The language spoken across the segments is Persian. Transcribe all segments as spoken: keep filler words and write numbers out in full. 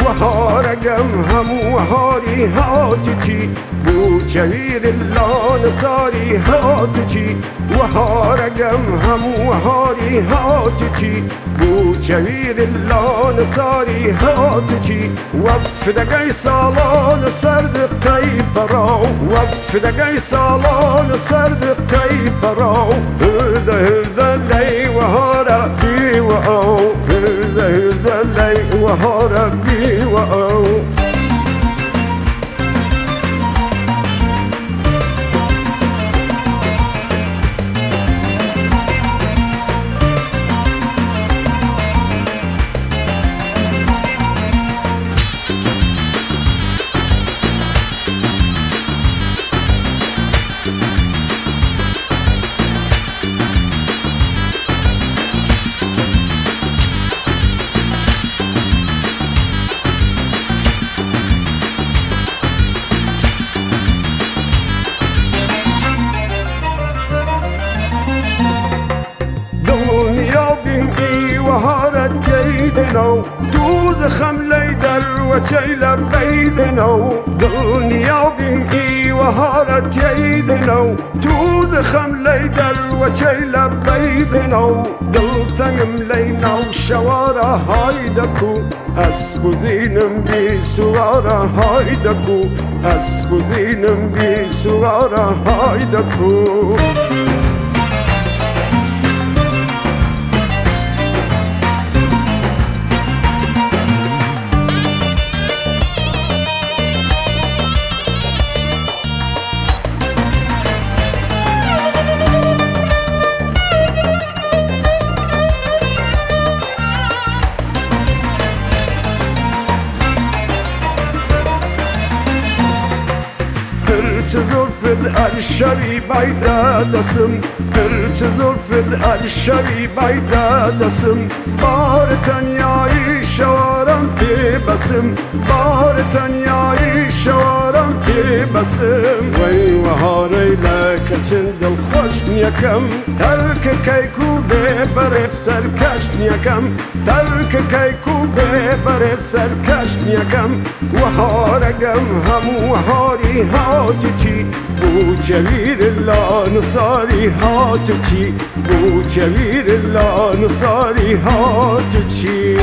وهارقم هم وهاري هاتجي بو جوير الله نصاري هاتجي وهارقم هم وهاري هاتجي بو جوير الله نصاري هاتجي وفدقي صالون سرد قيبراو وفدقي صالون سرد قيبراو هرده هرده لي وهارا بي وأو هرده هرده لي وهارا بي وأو وهارت جيدنا دوز خملي در وشيل بيدنا دنيا بمئي وهارت جيدنا دوز خملي در وشيل بيدنا دلتنم لينا وشوارع هايدكو اسبو زينم بي سوارع هايدكو اسبو زينم بي سوارع هايدكو زلفت الشری بیدا دسم هرچ زلفت الشری بیدا دسم بار تنیایی شوارم پی بسم بار تنیایی شوارم پی بسم وی وهاری لک چند دل خوش نیکم تلک کیکو ببر سرکش نیکم تلک کیکو ببر سرکش نیکم وهارگم هم وهاری هاتجی بو جوير الله نصاري هاتجي بو جوير الله نصاري هاتجي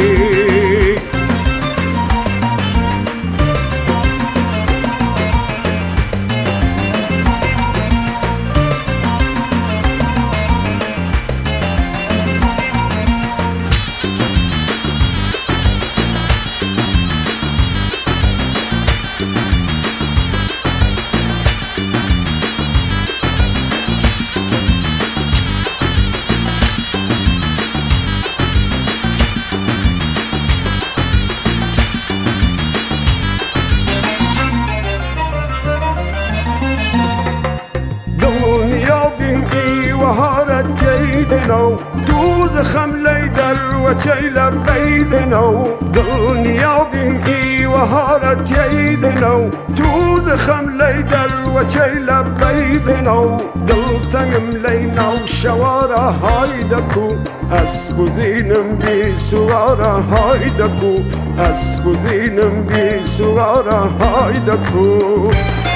وهارت جيدنا دوز خملي در وشيل بيدنا دنيا بمئي وهارت جيدنا دوز خملي در وشيل بيدنا دلتنم لينا وشوارع هايدكو اسبو زينم بي سوارع هايدكو اسبو زينم بي سوارع هايدكو